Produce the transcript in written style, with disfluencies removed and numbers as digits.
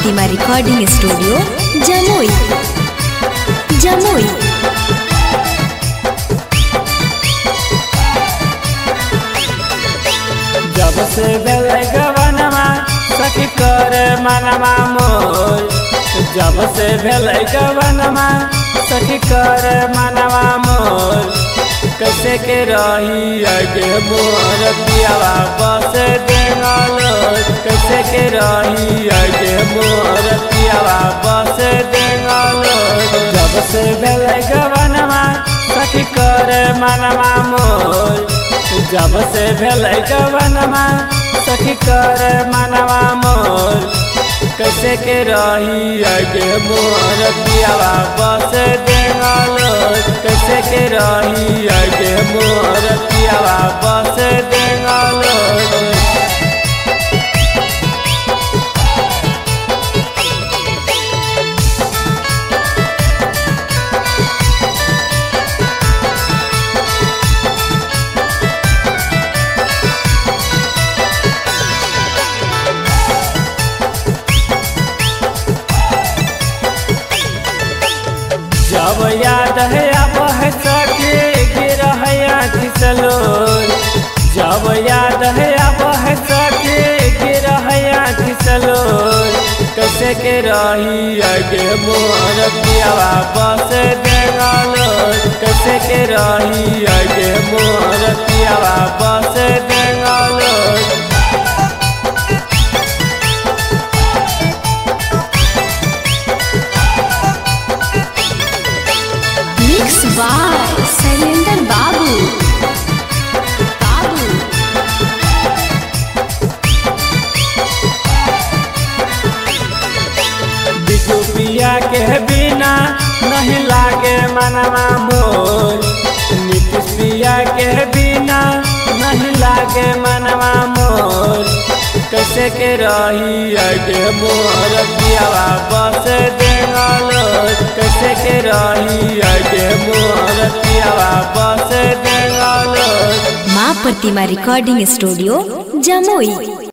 प्रतिमा recording studio Jamui Jamui. जब से भेलै गवनमा सखी करे मनवा मोर, जब से भेलै गवनमा सखी करे मनवा मोर। कैसे के रही आगे मोर पियावा बस देंगलो, कैसे के रही आगे मोर पियावा बस देंगलो। जब से भेलै गवनमा सखी करे मनवा मोर, जब से भेलै गवनमा सखी करे मनवा मोर। कैसे के रही आगे मोर पियावा बस देंगलो, कैसे के रही आगे मोर पियावा बस देंगलो। जब याद है अब है सखी गिरहया खिसलोर, जब याद है अब है सखी गिरहया खिसलोर। कैसे के रही आगे मोर पियावा बस देंगलो, कैसे के रही आगे मोर पियावा बस देंगलो। Mix by Shailendra Babu Babu. बिजू पिया के बिना नहीं लागे मनवा मोर, नीतीश पिया के बिना नहीं लागे मनवा मोर। कैसे के रही आगे मोर पियावा बस देंगलो, कैसे के रही आगे मोर पियावा बस देंगलो। माँ प्रतिमा रिकॉर्डिंग स्टूडियो जमुई।